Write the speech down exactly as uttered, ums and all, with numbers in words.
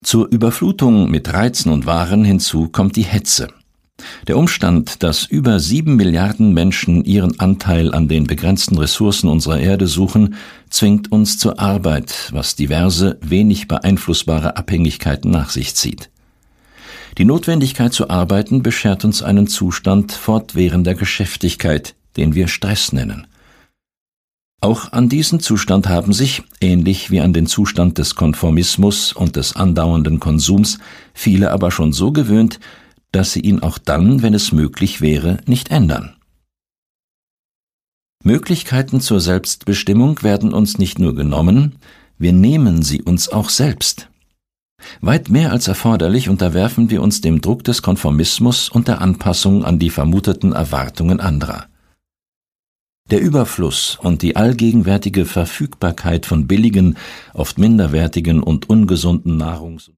Zur Überflutung mit Reizen und Waren hinzu kommt die Hetze. Der Umstand, dass über sieben Milliarden Menschen ihren Anteil an den begrenzten Ressourcen unserer Erde suchen, zwingt uns zur Arbeit, was diverse, wenig beeinflussbare Abhängigkeiten nach sich zieht. Die Notwendigkeit zu arbeiten beschert uns einen Zustand fortwährender Geschäftigkeit, den wir Stress nennen. Auch an diesen Zustand haben sich, ähnlich wie an den Zustand des Konformismus und des andauernden Konsums, viele aber schon so gewöhnt, dass sie ihn auch dann, wenn es möglich wäre, nicht ändern. Möglichkeiten zur Selbstbestimmung werden uns nicht nur genommen, wir nehmen sie uns auch selbst. Weit mehr als erforderlich unterwerfen wir uns dem Druck des Konformismus und der Anpassung an die vermuteten Erwartungen anderer. Der Überfluss und die allgegenwärtige Verfügbarkeit von billigen, oft minderwertigen und ungesunden Nahrungs-